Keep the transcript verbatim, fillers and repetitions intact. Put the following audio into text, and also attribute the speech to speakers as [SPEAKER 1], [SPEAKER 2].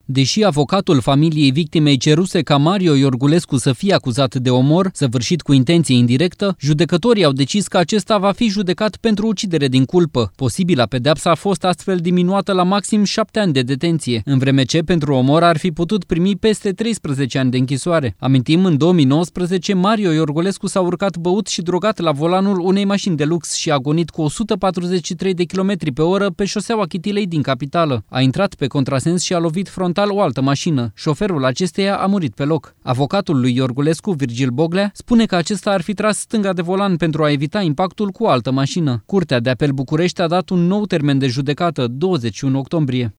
[SPEAKER 1] Deși avocatul familiei victimei ceruse ca Mario Iorgulescu să fie acuzat de omor, săvârșit cu intenție indirectă, judecătorii au decis că acesta va fi judecat pentru ucidere din culpă. Posibila pedeapsă a fost astfel diminuată la maxim șapte ani de detenție, în vreme ce pentru omor ar fi putut primi peste treisprezece ani de închisoare. Amintim, în două mii nouăsprezece, Mario Iorgulescu s-a urcat băut și drogat la volanul unei mașini de lux și a gonit cu o sută patruzeci și trei de kilometri pe oră pe șoseaua Chitilei din capitală. A intrat pe contrasens și a lovit frontal o altă mașină. Șoferul acesteia a murit pe loc. Avocatul lui Iorgulescu, Virgil Boglea, spune că acesta ar fi tras stânga de volan pentru a evita impactul cu o altă mașină. Curtea de apel București a dat un nou termen de judecată, douăzeci și unu octombrie.